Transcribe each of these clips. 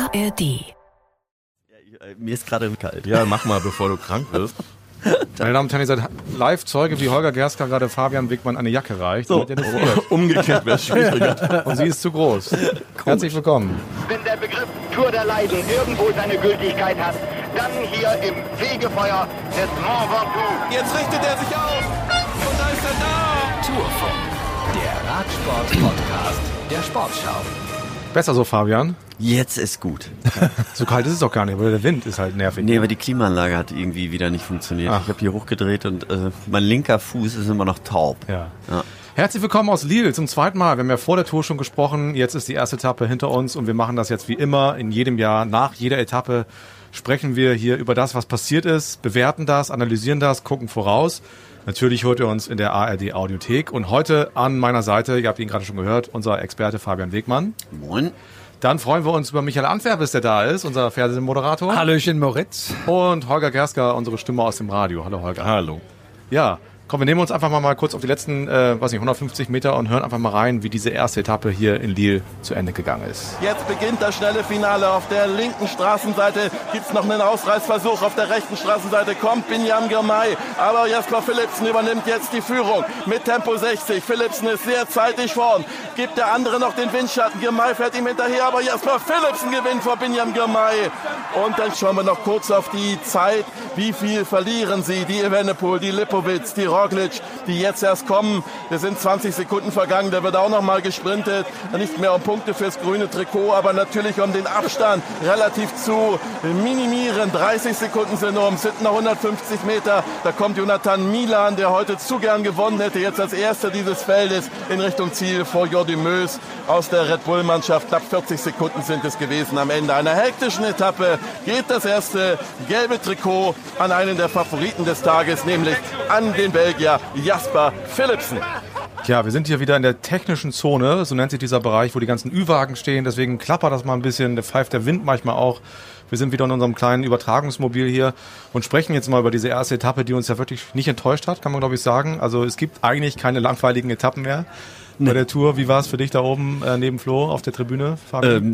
ARD. Mir ist gerade kalt. Ja, mach mal, bevor du krank wirst. Meine Damen und Herren, ihr seid Live-Zeuge, wie Holger Gerska gerade Fabian Wegmann eine Jacke reicht. So, umgekehrt wäre es schwieriger. Und sie ist zu groß. Herzlich willkommen. Wenn der Begriff Tour der Leiden irgendwo seine Gültigkeit hat, dann hier im Fegefeuer des Mont Ventoux. Jetzt richtet er sich auf und da ist er da. Tourfunk, der Radsport-Podcast der Sportschau. Besser so, Fabian. Jetzt ist gut. So kalt ist es doch gar nicht, weil der Wind ist halt nervig. Nee, aber die Klimaanlage hat irgendwie wieder nicht funktioniert. Ach. Ich habe hier hochgedreht und mein linker Fuß ist immer noch taub. Ja. Ja. Herzlich willkommen aus Lille zum zweiten Mal. Wir haben ja vor der Tour schon gesprochen. Jetzt ist die erste Etappe hinter uns und wir machen das jetzt wie immer in jedem Jahr. Nach jeder Etappe sprechen wir hier über das, was passiert ist, bewerten das, analysieren das, gucken voraus. Natürlich hört ihr uns in der ARD Audiothek. Und heute an meiner Seite, ihr habt ihn gerade schon gehört, unser Experte Fabian Wegmann. Moin. Dann freuen wir uns über Michael Antwerpes, der da ist, unser Fernsehmoderator. Hallöchen Moritz. Und Holger Gerska, unsere Stimme aus dem Radio. Hallo Holger. Hallo. Ja, komm, wir nehmen uns einfach mal kurz auf die letzten 150 Meter und hören einfach mal rein, wie diese erste Etappe hier in Lille zu Ende gegangen ist. Jetzt beginnt das schnelle Finale. Auf der linken Straßenseite gibt es noch einen Ausreißversuch. Auf der rechten Straßenseite kommt Binyam Girmay. Aber Jasper Philipsen übernimmt jetzt die Führung mit Tempo 60. Philipsen ist sehr zeitig vorn. Gibt der andere noch den Windschatten. Girmay fährt ihm hinterher, aber Jasper Philipsen gewinnt vor Binyam Girmay. Und dann schauen wir noch kurz auf die Zeit. Wie viel verlieren sie? Die Evenepoel, die Lipowitz, die Roglic, die jetzt erst kommen. Es sind 20 Sekunden vergangen, da wird auch noch mal gesprintet. Nicht mehr um Punkte fürs grüne Trikot, aber natürlich um den Abstand relativ zu minimieren. 30 Sekunden sind nur, es sind noch 150 Meter. Da kommt Jonathan Milan, der heute zu gern gewonnen hätte, jetzt als erster dieses Feldes in Richtung Ziel vor Jordi Meus aus der Red Bull-Mannschaft. Knapp 40 Sekunden sind es gewesen. Am Ende einer hektischen Etappe geht das erste gelbe Trikot an einen der Favoriten des Tages, nämlich an den Belgier Jasper Philipsen. Ja, wir sind hier wieder in der technischen Zone, so nennt sich dieser Bereich, wo die ganzen Ü-Wagen stehen. Deswegen klappert das mal ein bisschen, da pfeift der Wind manchmal auch. Wir sind wieder in unserem kleinen Übertragungsmobil hier und sprechen jetzt mal über diese erste Etappe, die uns ja wirklich nicht enttäuscht hat, kann man glaube ich sagen. Also es gibt eigentlich keine langweiligen Etappen mehr. Bei der Tour, wie war es für dich da oben neben Flo auf der Tribüne, Fabian?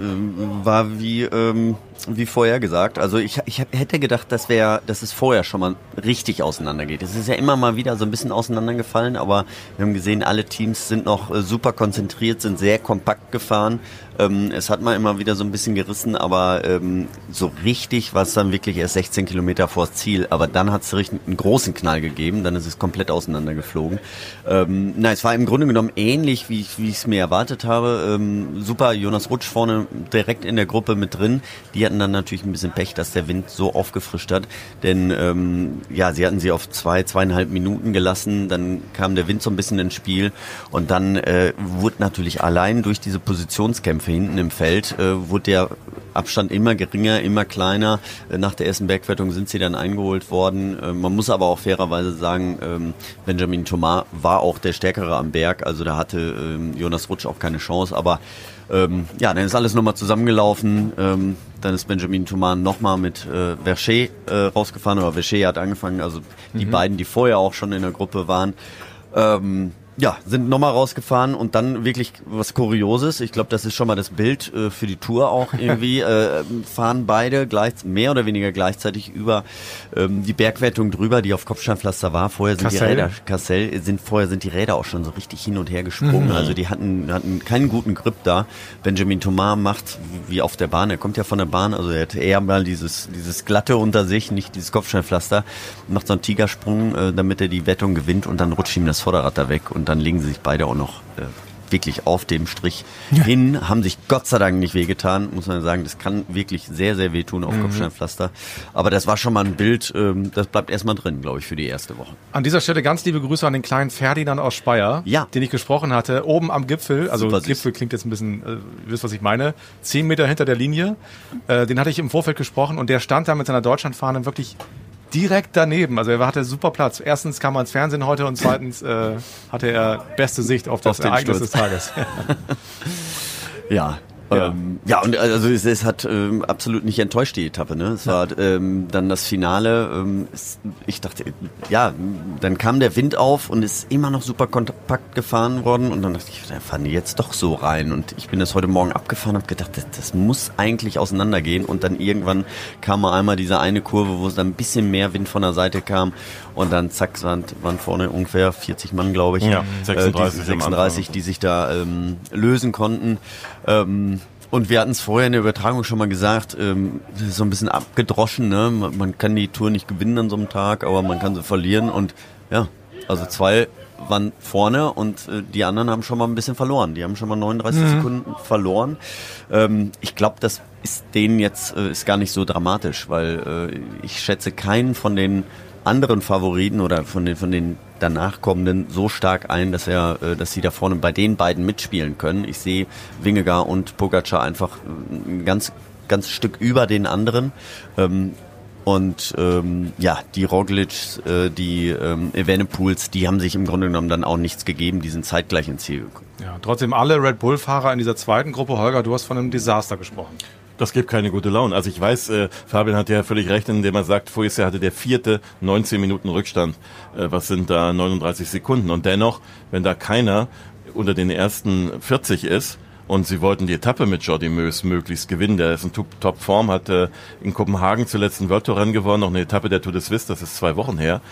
War wie vorher gesagt. Also ich hätte gedacht, dass es vorher schon mal richtig auseinandergeht. Es ist ja immer mal wieder so ein bisschen auseinandergefallen, aber wir haben gesehen, alle Teams sind noch super konzentriert, sind sehr kompakt gefahren. Es hat mal immer wieder so ein bisschen gerissen, aber so richtig war es dann wirklich erst 16 Kilometer vors Ziel. Aber dann hat es richtig einen großen Knall gegeben, dann ist es komplett auseinandergeflogen. Es war im Grunde genommen ähnlich, wie ich es mir erwartet habe. Super, Jonas Rutsch vorne direkt in der Gruppe mit drin. Die hatten dann natürlich ein bisschen Pech, dass der Wind so aufgefrischt hat. Denn sie hatten sie auf 2,5 Minuten gelassen. Dann kam der Wind so ein bisschen ins Spiel. Und dann wurde natürlich allein durch diese Positionskämpfe hinten im Feld, wurde der Abstand immer geringer, immer kleiner. Nach der ersten Bergwertung sind sie dann eingeholt worden. Man muss aber auch fairerweise sagen, Benjamin Thomas war auch der Stärkere am Berg. Also da hatte Jonas Rutsch auch keine Chance. Aber dann ist alles nochmal zusammengelaufen. Dann ist Benjamin Thomas nochmal mit Verchet rausgefahren. Oder Verchet hat angefangen. Also die beiden, die vorher auch schon in der Gruppe waren. Sind nochmal rausgefahren und dann wirklich was Kurioses. Ich glaube, das ist schon mal das Bild für die Tour auch irgendwie. Fahren beide mehr oder weniger gleichzeitig über die Bergwertung drüber, die auf Kopfsteinpflaster war. Vorher sind die Räder auch schon so richtig hin und her gesprungen. Also die hatten keinen guten Grip da. Benjamin Thomas macht wie auf der Bahn. Er kommt ja von der Bahn, also er hat eher mal dieses glatte unter sich, nicht dieses Kopfsteinpflaster. Macht so einen Tigersprung, damit er die Wertung gewinnt und dann rutscht ihm das Vorderrad da weg und dann legen sie sich beide auch noch wirklich auf dem Strich hin, haben sich Gott sei Dank nicht wehgetan, muss man sagen, das kann wirklich sehr, sehr wehtun auf Kopfsteinpflaster, aber das war schon mal ein Bild, das bleibt erstmal drin, glaube ich, für die erste Woche. An dieser Stelle ganz liebe Grüße an den kleinen Ferdinand aus Speyer, den ich gesprochen hatte, oben am Gipfel, also super Gipfel klingt jetzt ein bisschen, ihr wisst, was ich meine, 10 Meter hinter der Linie, den hatte ich im Vorfeld gesprochen und der stand da mit seiner Deutschlandfahne wirklich direkt daneben, also er hatte super Platz. Erstens kam er ins Fernsehen heute und zweitens hatte er beste Sicht auf das Ereignis des Tages. Ja, Ja, und also es hat absolut nicht enttäuscht, die Etappe. Ne? Es war dann das Finale. Ich dachte, ja, dann kam der Wind auf und ist immer noch super kompakt gefahren worden. Und dann dachte ich, da fahren die jetzt doch so rein. Und ich bin das heute Morgen abgefahren und habe gedacht, das muss eigentlich auseinandergehen. Und dann irgendwann kam mal einmal diese eine Kurve, wo es dann ein bisschen mehr Wind von der Seite kam. Und dann zack, waren vorne ungefähr 40 Mann, glaube ich. Ja, 36, die sich da lösen konnten. Und wir hatten es vorher in der Übertragung schon mal gesagt, das ist so ein bisschen abgedroschen, ne? Man kann die Tour nicht gewinnen an so einem Tag, aber man kann sie verlieren. Und ja, also 2 waren vorne und die anderen haben schon mal ein bisschen verloren. Die haben schon mal 39 Sekunden verloren. Ich glaube, das ist denen jetzt ist gar nicht so dramatisch, weil ich schätze keinen von den anderen Favoriten oder von den danach kommenden so stark ein, dass sie da vorne bei den beiden mitspielen können. Ich sehe Vingegaard und Pogačar einfach ein ganz Stück über den anderen. Die Roglič, die Evenepoels, die haben sich im Grunde genommen dann auch nichts gegeben, die sind zeitgleich ins Ziel gekommen. Ja, trotzdem alle Red Bull-Fahrer in dieser zweiten Gruppe. Holger, du hast von einem Desaster gesprochen. Das gibt keine gute Laune. Also ich weiß, Fabian hat ja völlig recht, indem er sagt, voriges Jahr hatte der vierte 19 Minuten Rückstand. Was sind da 39 Sekunden? Und dennoch, wenn da keiner unter den ersten 40 ist, und sie wollten die Etappe mit Jordi Meus möglichst gewinnen. Der ist in Top-Form, hat in Kopenhagen zuletzt ein World Tour Rennen gewonnen, noch eine Etappe der Tour de Suisse, das ist 2 Wochen her.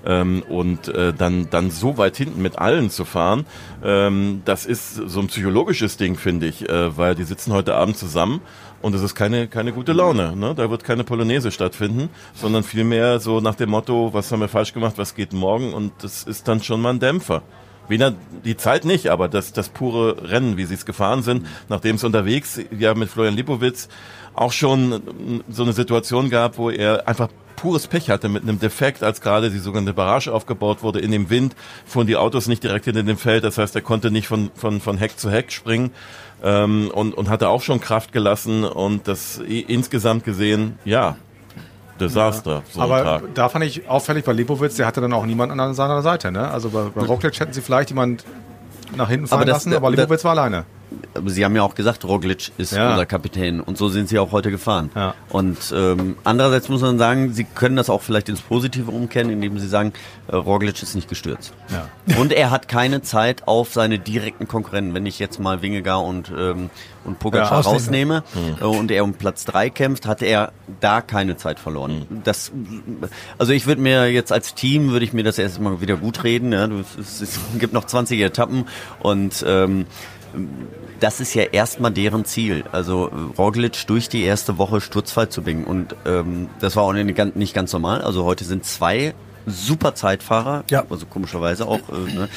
Dann so weit hinten mit allen zu fahren, das ist so ein psychologisches Ding, finde ich, weil die sitzen heute Abend zusammen und es ist keine gute Laune. Ne? Da wird keine Polonaise stattfinden, sondern vielmehr so nach dem Motto, was haben wir falsch gemacht, was geht morgen, und das ist dann schon mal ein Dämpfer. Weder die Zeit nicht, aber das pure Rennen, wie sie es gefahren sind, nachdem es unterwegs ja mit Florian Lipowitz auch schon so eine Situation gab, wo er einfach pures Pech hatte mit einem Defekt, als gerade die sogenannte Barrage aufgebaut wurde. In dem Wind fuhren die Autos nicht direkt hinter dem Feld, das heißt, er konnte nicht von Heck zu Heck springen und hatte auch schon Kraft gelassen, und das insgesamt gesehen, ja, Desaster. So aber da fand ich auffällig bei Lipowitz, der hatte dann auch niemanden an seiner Seite. Ne? Also bei Roglič hätten sie vielleicht jemand nach hinten fallen lassen, aber Lipowitz war alleine. Aber Sie haben ja auch gesagt, Roglič ist unser Kapitän, und so sind Sie auch heute gefahren. Ja. Und andererseits muss man sagen, Sie können das auch vielleicht ins Positive umkehren, indem Sie sagen, Roglič ist nicht gestürzt. Ja. Und er hat keine Zeit auf seine direkten Konkurrenten. Wenn ich jetzt mal Vingegaard und Pogačar rausnehme und er um Platz 3 kämpft, hat er da keine Zeit verloren. Also ich würde mir jetzt als Team, würde ich mir das erst mal wieder gut reden. Ja? Es gibt noch 20 Etappen und das ist ja erstmal deren Ziel. Also Roglič durch die erste Woche sturzfrei zu bringen. Und das war auch nicht ganz normal. Also heute sind 2 super Zeitfahrer, also komischerweise auch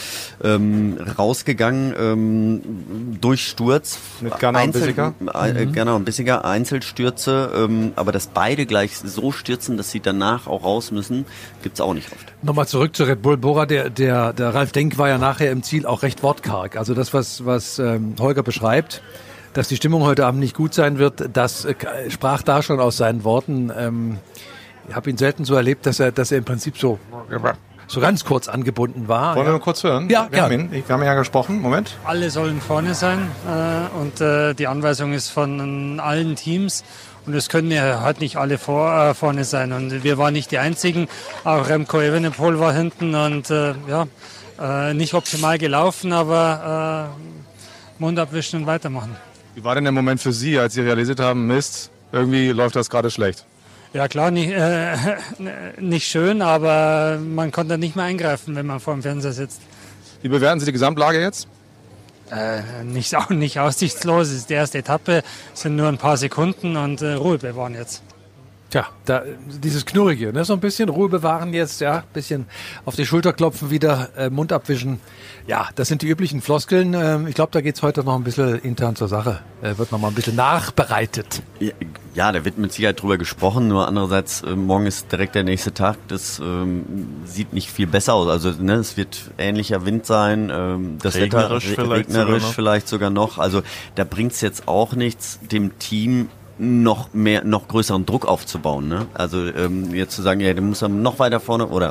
rausgegangen durch Sturz. Mit Ganna und Bissiger. Genau, ein Bissiger, Einzelstürze. Aber dass beide gleich so stürzen, dass sie danach auch raus müssen, gibt's auch nicht oft. Nochmal zurück zu Red Bull. Bora, der Ralf Denk war ja nachher im Ziel auch recht wortkarg. Also das, was Holger beschreibt, dass die Stimmung heute Abend nicht gut sein wird, das sprach da schon aus seinen Worten. Ich habe ihn selten so erlebt, dass er im Prinzip so ganz kurz angebunden war. Wollen wir mal kurz hören? Ja, wir haben ihn ja gesprochen. Moment. Alle sollen vorne sein und die Anweisung ist von allen Teams. Und es können ja halt nicht alle vorne sein. Und wir waren nicht die Einzigen. Auch Remco Evenepoel war hinten und nicht optimal gelaufen, aber Mund abwischen und weitermachen. Wie war denn der Moment für Sie, als Sie realisiert haben, Mist, irgendwie läuft das gerade schlecht? Ja klar, nicht schön, aber man konnte nicht mehr eingreifen, wenn man vor dem Fernseher sitzt. Wie bewerten Sie die Gesamtlage jetzt? Nicht aussichtslos, es ist die erste Etappe, es sind nur ein paar Sekunden und Ruhe bewahren jetzt. Tja, dieses Knurrige, ne? So ein bisschen Ruhe bewahren jetzt, ja, bisschen auf die Schulter klopfen wieder, Mund abwischen. Ja, das sind die üblichen Floskeln. Ich glaube, da geht's heute noch ein bisschen intern zur Sache. Wird noch mal ein bisschen nachbereitet. Ja, da wird mit Sicherheit drüber gesprochen, nur andererseits, morgen ist direkt der nächste Tag, das sieht nicht viel besser aus. Also es wird ähnlicher Wind sein, das regnerisch Wetter regnerisch vielleicht sogar noch. Also da bringt's jetzt auch nichts, dem Team noch größeren Druck aufzubauen. Ne? Also jetzt zu sagen, ja, du musst noch weiter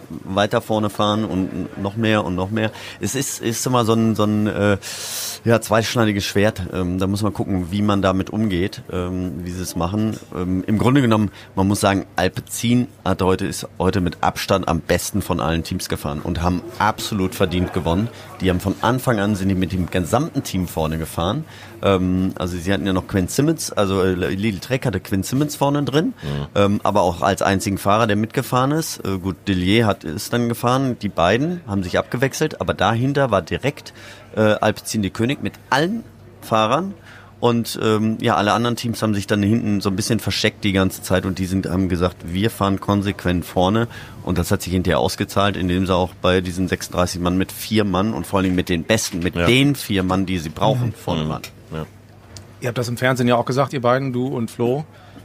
vorne fahren und noch mehr und noch mehr. Es ist immer so ein zweischneidiges Schwert. Da muss man gucken, wie man damit umgeht, wie sie es machen. Im Grunde genommen, man muss sagen, Alpecin ist heute mit Abstand am besten von allen Teams gefahren und haben absolut verdient gewonnen. Die haben von Anfang an sind die mit dem gesamten Team vorne gefahren. Also sie hatten ja noch Quinn Simmons, also Lidl Trek hatte Quinn Simmons vorne drin, aber auch als einzigen Fahrer, der mitgefahren ist. Gut, Dillier ist dann gefahren, die beiden haben sich abgewechselt, aber dahinter war direkt Alpecin de König mit allen Fahrern und alle anderen Teams haben sich dann hinten so ein bisschen versteckt die ganze Zeit und haben gesagt, wir fahren konsequent vorne und das hat sich hinterher ausgezahlt, indem sie auch bei diesen 36 Mann mit 4 Mann und vor allem mit den Besten, den 4 Mann, die sie brauchen, vorne waren. Ja. Ihr habt das im Fernsehen ja auch gesagt, ihr beiden, du und Flo.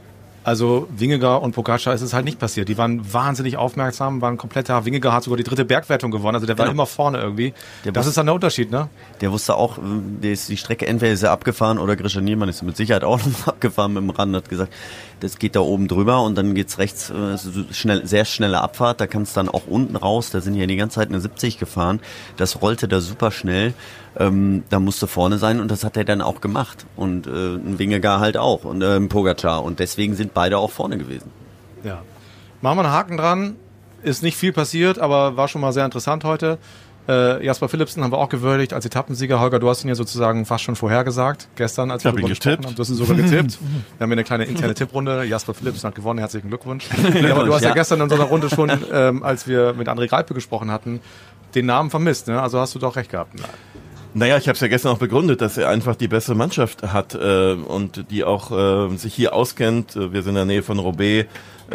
Also Vingegaard und Pogačar ist es halt nicht passiert. Die waren wahnsinnig aufmerksam, waren kompletter. Vingegaard hat sogar die 3. Bergwertung gewonnen, also der war immer vorne irgendwie. Das ist dann der Unterschied, ne? Der wusste auch, die Strecke entweder ist er abgefahren oder Grisha Niermann ist mit Sicherheit auch noch abgefahren mit dem Rand, hat gesagt, das geht da oben drüber und dann geht's rechts, sehr schnelle Abfahrt, da kann es dann auch unten raus, da sind ja die ganze Zeit eine 70 gefahren, das rollte da super schnell. Da musste vorne sein und das hat er dann auch gemacht und ein Vingegaard halt auch und Pogačar und deswegen sind beide auch vorne gewesen. Ja, machen wir einen Haken dran, ist nicht viel passiert, aber war schon mal sehr interessant heute. Jasper Philipsen haben wir auch gewürdigt als Etappensieger. Holger, du hast ihn ja sozusagen fast schon vorhergesagt, gestern, als wir darüber gesprochen haben. Du hast ihn sogar getippt. Wir haben hier eine kleine interne Tipprunde. Jasper Philipsen hat gewonnen, herzlichen Glückwunsch. Aber du hast ja gestern in unserer Runde schon, als wir mit André Greipel gesprochen hatten, den Namen vermisst, ne? Also hast du doch recht gehabt. Naja, ich habe es ja gestern auch begründet, dass er einfach die bessere Mannschaft hat und die auch sich hier auskennt. Wir sind in der Nähe von Roubaix.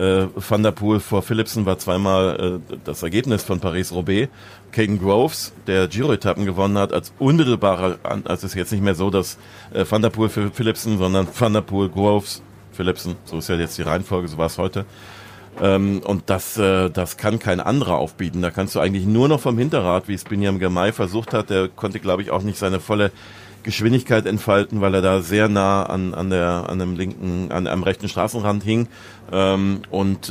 Van der Poel vor Philipsen war zweimal das Ergebnis von Paris-Roubaix. Caden Groves, der Giro-Etappen gewonnen hat, als unmittelbarer, also es ist jetzt nicht mehr so, dass Van der Poel für Philipsen, sondern Van der Poel, Groves, Philipsen, so ist ja jetzt die Reihenfolge, so war es heute. Und das kann kein anderer aufbieten. Da kannst du eigentlich nur noch vom Hinterrad, wie es Binyam Girmay versucht hat, der konnte, glaube ich, auch nicht seine volle Geschwindigkeit entfalten, weil er da sehr nah am rechten Straßenrand hing. Im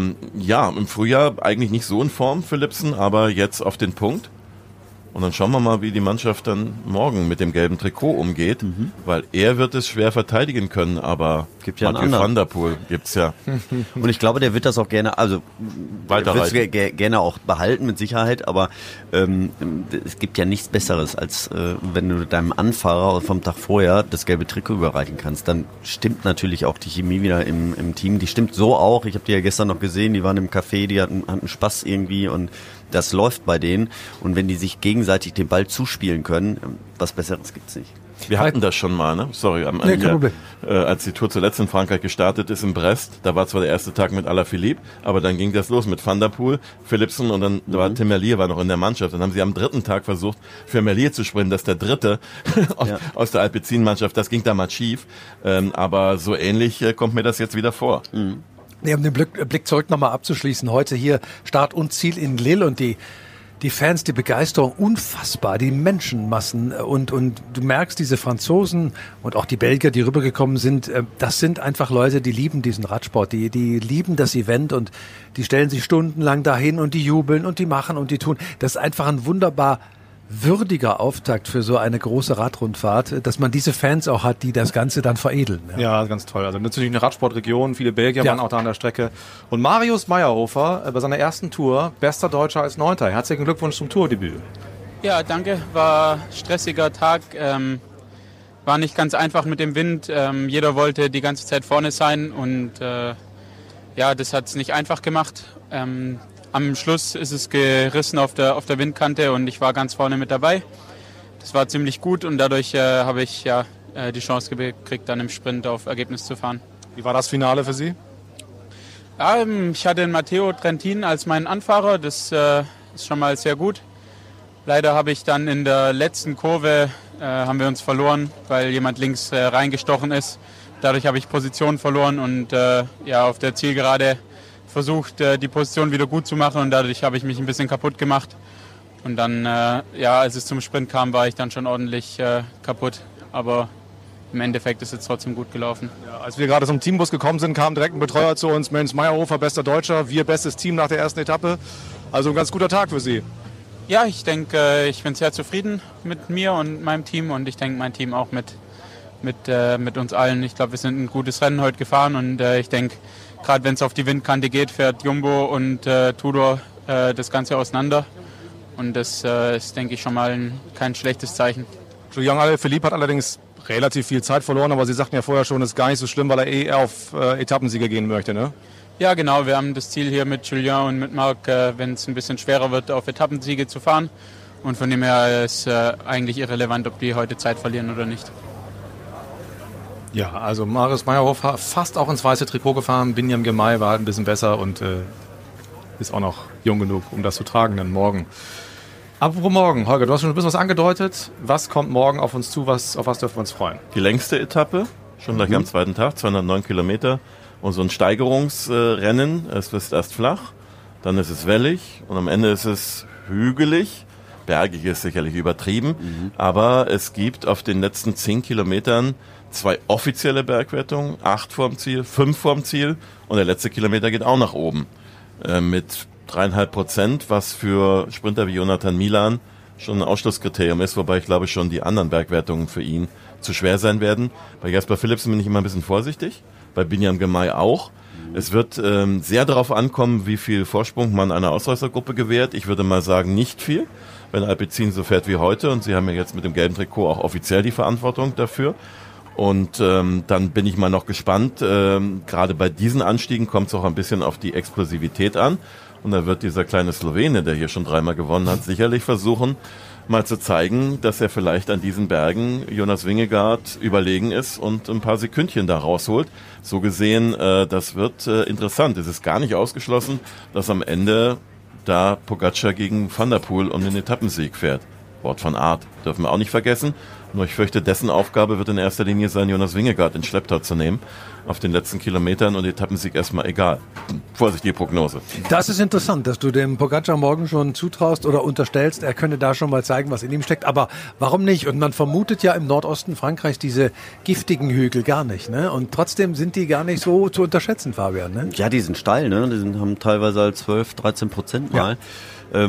Frühjahr eigentlich nicht so in Form, Philipsen, aber jetzt auf den Punkt. Und dann schauen wir mal, wie die Mannschaft dann morgen mit dem gelben Trikot umgeht, weil er wird es schwer verteidigen können, aber gibt ja Mathieu van der Poel gibt's ja. Und ich glaube, der wird das auch gerne, gerne auch behalten mit Sicherheit, aber es gibt ja nichts Besseres, als wenn du deinem Anfahrer vom Tag vorher das gelbe Trikot überreichen kannst. Dann stimmt natürlich auch die Chemie wieder im Team. Die stimmt so auch. Ich habe die ja gestern noch gesehen, die waren im Café, die hatten Spaß irgendwie und das läuft bei denen. Und wenn die sich gegenseitig den Ball zuspielen können, was Besseres gibt's nicht. Wir hatten das schon mal, ne? Sorry, als die Tour zuletzt in Frankreich gestartet ist in Brest, da war zwar der erste Tag mit Alaphilippe, aber dann ging das los mit Van der Poel, Philipsen und dann war Tim Merlier war noch in der Mannschaft. Dann haben sie am 3. Tag versucht, für Merlier zu sprinten, das ist der dritte aus der Alpecin-Mannschaft. Das ging damals schief, aber so ähnlich kommt mir das jetzt wieder vor. Ja, um den Blick zurück nochmal abzuschließen. Heute hier Start und Ziel in Lille und die Fans, die Begeisterung, unfassbar, die Menschenmassen und du merkst, diese Franzosen und auch die Belgier, die rübergekommen sind, das sind einfach Leute, die lieben diesen Radsport, die lieben das Event und die stellen sich stundenlang dahin und die jubeln und die machen und die tun. Das ist einfach ein wunderbar würdiger Auftakt für so eine große Radrundfahrt, dass man diese Fans auch hat, die das Ganze dann veredeln. Ja, ganz toll. Also natürlich eine Radsportregion, viele Belgier waren auch da an der Strecke. Und Marius Meyerhofer bei seiner ersten Tour, bester Deutscher als 9. Herzlichen Glückwunsch zum Tourdebüt. Ja, danke. War stressiger Tag. War nicht ganz einfach mit dem Wind. Jeder wollte die ganze Zeit vorne sein und das hat es nicht einfach gemacht. Am Schluss ist es gerissen auf der Windkante und ich war ganz vorne mit dabei. Das war ziemlich gut und dadurch habe ich die Chance gekriegt, dann im Sprint auf Ergebnis zu fahren. Wie war das Finale für Sie? Ja, ich hatte den Matteo Trentin als meinen Anfahrer, das ist schon mal sehr gut. Leider habe ich dann in der letzten Kurve, haben wir uns verloren, weil jemand links reingestochen ist. Dadurch habe ich Position verloren und auf der Zielgerade versucht, die Position wieder gut zu machen und dadurch habe ich mich ein bisschen kaputt gemacht. Und dann, als es zum Sprint kam, war ich dann schon ordentlich kaputt. Aber im Endeffekt ist es trotzdem gut gelaufen. Ja, als wir gerade zum Teambus gekommen sind, kam direkt ein Betreuer zu uns, Mensch, Meyerhofer, bester Deutscher, wir bestes Team nach der ersten Etappe. Also ein ganz guter Tag für Sie. Ja, ich denke, ich bin sehr zufrieden mit mir und meinem Team und ich denke, mein Team auch mit uns allen. Ich glaube, wir sind ein gutes Rennen heute gefahren und ich denke, gerade wenn es auf die Windkante geht, fährt Jumbo und Tudor das Ganze auseinander. Und das ist, denke ich, schon mal kein schlechtes Zeichen. Julian Alaphilippe hat allerdings relativ viel Zeit verloren, aber Sie sagten ja vorher schon, es ist gar nicht so schlimm, weil er eher auf Etappensiege gehen möchte, ne? Ja, genau. Wir haben das Ziel hier mit Julian und mit Marc, wenn es ein bisschen schwerer wird, auf Etappensiege zu fahren. Und von dem her ist eigentlich irrelevant, ob die heute Zeit verlieren oder nicht. Ja, also Marius Meyerhofer fast auch ins weiße Trikot gefahren. Binyam Girmay war halt ein bisschen besser und ist auch noch jung genug, um das zu tragen dann morgen. Apropos morgen, Holger, du hast schon ein bisschen was angedeutet. Was kommt morgen auf uns zu? Auf was dürfen wir uns freuen? Die längste Etappe, schon gleich am zweiten Tag, 209 Kilometer. Und so ein Steigerungsrennen. Es ist erst flach, dann ist es wellig und am Ende ist es hügelig. Bergig ist sicherlich übertrieben, aber es gibt auf den letzten 10 Kilometern 2 offizielle Bergwertungen, 8 vorm Ziel, 5 vorm Ziel und der letzte Kilometer geht auch nach oben. Mit 3,5%, was für Sprinter wie Jonathan Milan schon ein Ausschlusskriterium ist, wobei ich glaube schon die anderen Bergwertungen für ihn zu schwer sein werden. Bei Jasper Philipsen bin ich immer ein bisschen vorsichtig, bei Binyam Girmay auch. Es wird sehr darauf ankommen, wie viel Vorsprung man einer Ausreißergruppe gewährt. Ich würde mal sagen, nicht viel, wenn Alpecin so fährt wie heute. Und sie haben ja jetzt mit dem gelben Trikot auch offiziell die Verantwortung dafür. Und dann bin ich mal noch gespannt. Gerade bei diesen Anstiegen kommt es auch ein bisschen auf die Explosivität an. Und da wird dieser kleine Slowene, der hier schon 3-mal gewonnen hat, sicherlich versuchen, mal zu zeigen, dass er vielleicht an diesen Bergen Jonas Vingegaard überlegen ist und ein paar Sekündchen da rausholt. So gesehen, das wird interessant. Es ist gar nicht ausgeschlossen, dass am Ende da Pogacar gegen Van der Poel um den Etappensieg fährt. Wort von Art, dürfen wir auch nicht vergessen. Nur ich fürchte, dessen Aufgabe wird in erster Linie sein, Jonas Vingegaard in Schlepptau zu nehmen. Auf den letzten Kilometern und Etappensieg erstmal egal. Vorsichtige Prognose. Das ist interessant, dass du dem Pogacar morgen schon zutraust oder unterstellst, er könne da schon mal zeigen, was in ihm steckt. Aber warum nicht? Und man vermutet ja im Nordosten Frankreichs diese giftigen Hügel gar nicht, ne? Und trotzdem sind die gar nicht so zu unterschätzen, Fabian, ne? Ja, die sind steil, ne? Die haben teilweise halt 12-13% mal. Ja.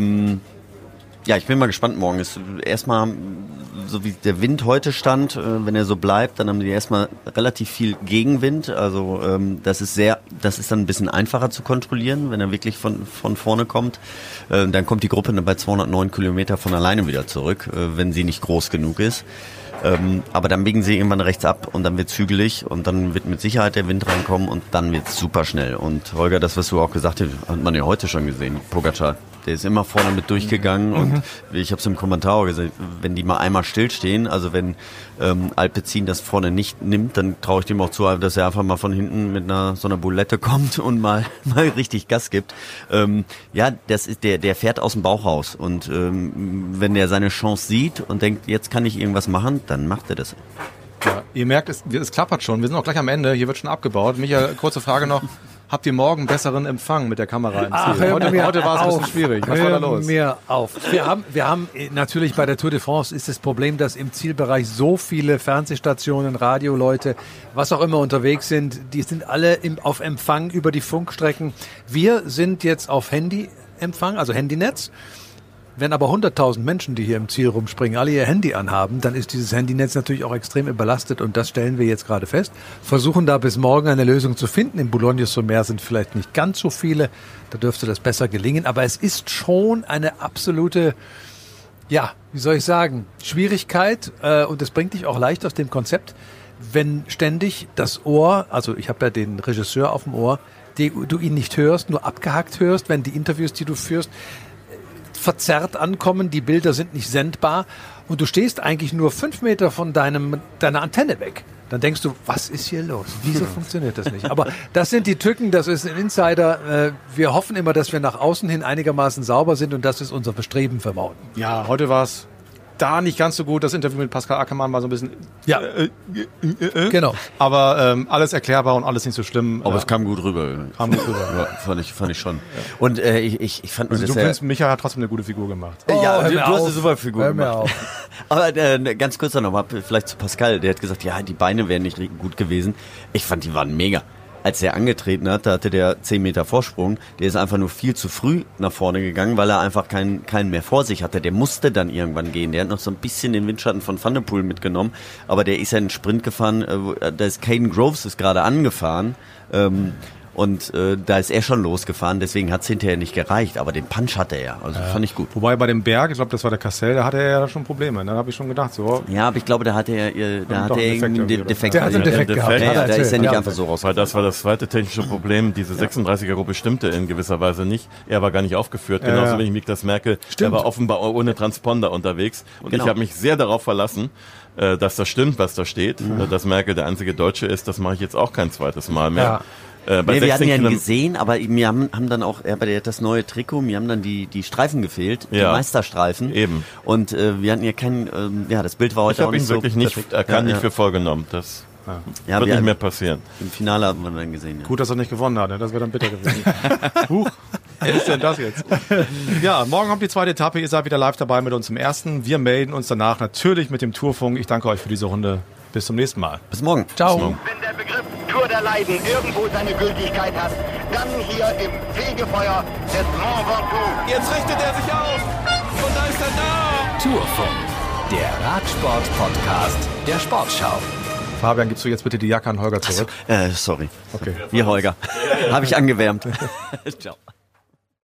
Ja, ich bin mal gespannt morgen. Ist erstmal, so wie der Wind heute stand, wenn er so bleibt, dann haben die erstmal relativ viel Gegenwind. Also das ist dann ein bisschen einfacher zu kontrollieren, wenn er wirklich von vorne kommt. Dann kommt die Gruppe bei 209 Kilometer von alleine wieder zurück, wenn sie nicht groß genug ist. Aber dann biegen sie irgendwann rechts ab und dann wird's hügelig und dann wird mit Sicherheit der Wind reinkommen und dann wird's super schnell. Und Holger, das, was du auch gesagt hast, hat man ja heute schon gesehen. Pogacar, der ist immer vorne mit durchgegangen und ich habe es im Kommentar auch gesagt, wenn die mal einmal stillstehen, also wenn Alpecin das vorne nicht nimmt, dann traue ich dem auch zu, dass er einfach mal von hinten mit so einer Bulette kommt und mal richtig Gas gibt. Ja, das ist der fährt aus dem Bauch raus und wenn der seine Chance sieht und denkt, jetzt kann ich irgendwas machen, dann macht er das. Ja, ihr merkt, es klappert schon. Wir sind auch gleich am Ende. Hier wird schon abgebaut. Michael, kurze Frage noch. Habt ihr morgen besseren Empfang mit der Kamera im Ziel? Heute war es ein bisschen schwierig. Was war da los? Mir auf. Wir haben natürlich bei der Tour de France ist das Problem, dass im Zielbereich so viele Fernsehstationen, Radioleute, was auch immer unterwegs sind, die sind alle auf Empfang über die Funkstrecken. Wir sind jetzt auf Handyempfang, also Handynetz. Wenn aber 100.000 Menschen, die hier im Ziel rumspringen, alle ihr Handy anhaben, dann ist dieses Handynetz natürlich auch extrem überlastet und das stellen wir jetzt gerade fest. Versuchen da bis morgen eine Lösung zu finden. Im Boulogne-sur-Mer sind vielleicht nicht ganz so viele, da dürfte das besser gelingen, aber es ist schon eine absolute, ja, wie soll ich sagen, Schwierigkeit und das bringt dich auch leicht aus dem Konzept, wenn ständig das Ohr, also ich habe ja den Regisseur auf dem Ohr, du ihn nicht hörst, nur abgehackt hörst, wenn die Interviews, die du führst, verzerrt ankommen, die Bilder sind nicht sendbar und du stehst eigentlich nur 5 Meter von deiner Antenne weg. Dann denkst du, was ist hier los? Wieso funktioniert das nicht? Aber das sind die Tücken, das ist ein Insider. Wir hoffen immer, dass wir nach außen hin einigermaßen sauber sind und das ist unser Bestreben für morgen. Ja, heute war es da nicht ganz so gut. Das Interview mit Pascal Ackermann war so ein bisschen... Ja, genau. Aber alles erklärbar und alles nicht so schlimm. Aber es kam gut rüber. Ja, fand ich schon. Und ich fand nur, also du findest, Micha hat trotzdem eine gute Figur gemacht. Ja, du hast eine super Figur gemacht. Auf. Aber ganz kurz noch mal, vielleicht zu Pascal. Der hat gesagt, ja, die Beine wären nicht gut gewesen. Ich fand, die waren mega. Als er angetreten hat, da hatte der 10 Meter Vorsprung. Der ist einfach nur viel zu früh nach vorne gegangen, weil er einfach keinen mehr vor sich hatte. Der musste dann irgendwann gehen. Der hat noch so ein bisschen den Windschatten von Van der Poel mitgenommen. Aber der ist ja einen Sprint gefahren. Da ist Caden Groves ist gerade angefahren. Und da ist er schon losgefahren, deswegen hat es hinterher nicht gereicht. Aber den Punch hatte er, also fand ich gut. Wobei bei dem Berg, ich glaube, das war der Cassel, da hatte er ja schon Probleme. Da habe ich schon gedacht, so. Ja, aber ich glaube, da hatte er irgendwie einen Defekt. Der hat einen Defekt gehabt. Da ist er nicht einfach so raus. Weil das war das zweite technische Problem. Diese 36er-Gruppe stimmte in gewisser Weise nicht. Er war gar nicht aufgeführt. Genauso wie ich das merke. Er war offenbar ohne Transponder unterwegs. Und ich habe mich sehr darauf verlassen, dass das stimmt, was da steht. Dass Merkel der einzige Deutsche ist, das mache ich jetzt auch kein zweites Mal mehr. Ja. Wir hatten ja ihn gesehen, aber wir haben dann auch, das neue Trikot, mir haben dann die Streifen gefehlt, die Meisterstreifen. Eben. Und wir hatten ja das Bild war heute auch nicht so. Ich habe ihn wirklich nicht für voll genommen. Das wird nicht mehr passieren. Im Finale haben wir dann gesehen. Ja. Gut, dass er nicht gewonnen hat, ne? Das wäre dann bitter gewesen. Huch, was ist denn das jetzt? Ja, morgen kommt die zweite Etappe, ihr seid wieder live dabei mit uns im ersten. Wir melden uns danach natürlich mit dem Tourfunk. Ich danke euch für diese Runde. Bis zum nächsten Mal. Bis morgen. Ciao. Bis morgen. Wenn der Begriff Tour der Leiden irgendwo seine Gültigkeit hat, dann hier im Fegefeuer des Mont Ventoux. Jetzt richtet er sich auf. Und da ist er da. Tourfunk, der Radsport-Podcast der Sportschau. Fabian, gibst du jetzt bitte die Jacke an Holger zurück? Sorry. Okay. Wie Holger. Habe ich angewärmt. Ciao.